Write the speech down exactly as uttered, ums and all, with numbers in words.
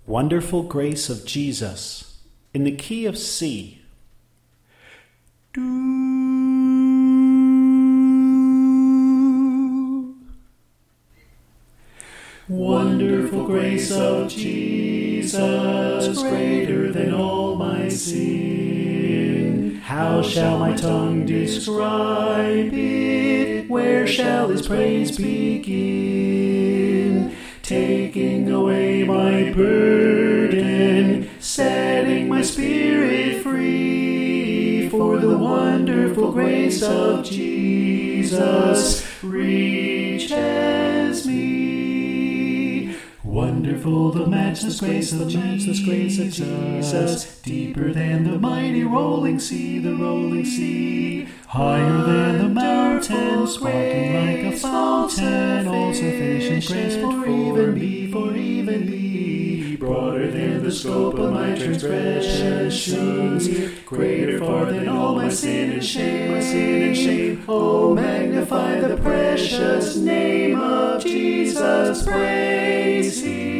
Wonderful Grace of Jesus, in the key of C. Do. Wonderful grace of Jesus, greater than all my sin. How shall my tongue describe it? Where shall his praise begin? Taking away my burden, setting my spirit free, for the wonderful grace of Jesus reaches me. Wonderful the matchless grace of matchless grace of Jesus, deeper than the mighty rolling sea, the rolling sea, higher than the mountains, sparkling like a fountain, all sufficient grace for even me, for even me, broader than the scope of my transgressions, greater far than all my sin and shame, my sin and shame. Oh, magnify the precious name of Jesus, praise Him.